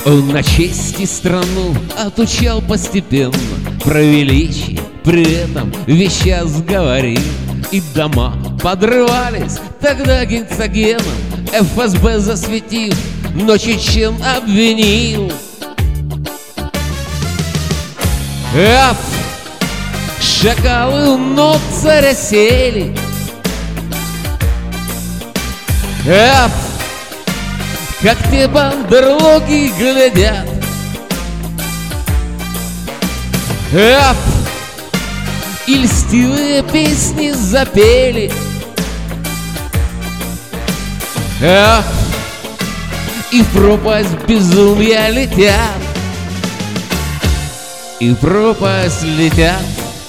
Он на честь и страну отучал постепенно, про величие при этом вещас говорил. И дома подрывались тогда гексогеном, ФСБ засветил, но чечен обвинил. Аф! Шакалы у ног царя сели. Аф! Как те бандерлоги глядят. Аф! И льстивые песни запели. Ах! И в пропасть безумия летят. И в пропасть летят.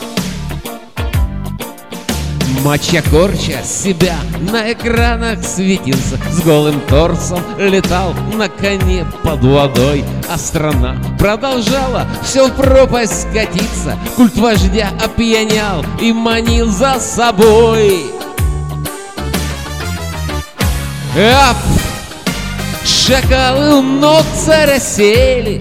Моча корча себя на экранах светился, с голым торсом летал на коне под водой, а страна продолжала все в пропасть скатиться. Культ вождя опьянял и манил за собой. Ап! Шакалы у ног царя сели.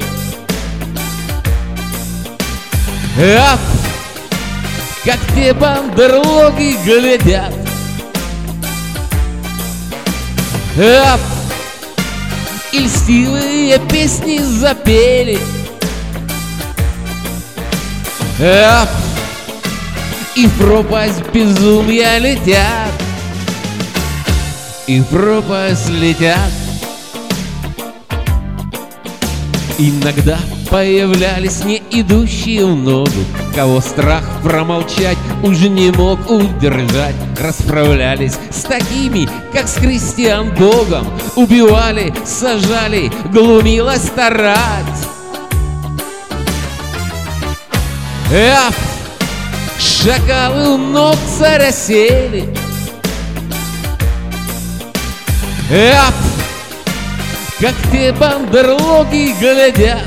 Ап! Как те бандерлоги глядят. Ап! И льстивые песни запели. Ап! И в пропасть безумия летят. И в пропасть летят. Иногда появлялись не идущие в ногу, кого страх промолчать уже не мог удержать. Расправлялись с такими, как с христиан Богом, убивали, сажали, глумилась старать. Аф! Шакалы у ног царя сели. Аф! Как те бандерлоги глядят.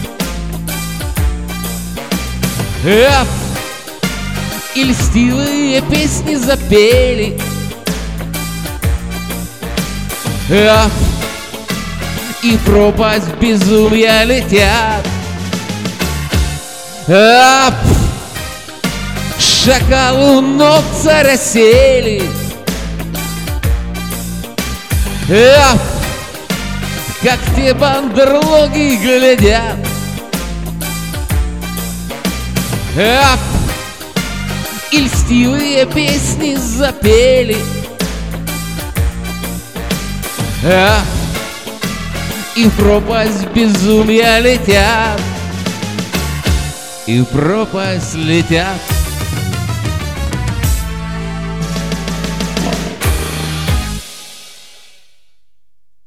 Аф! И льстивые песни запели. Аф! И в пропасть безумия летят. Аф! Шакалы у ног царя сели. Аф! Как те бандерлоги глядят. Аф! И льстивые песни запели. Аф! И в пропасть безумия летят. И в пропасть летят.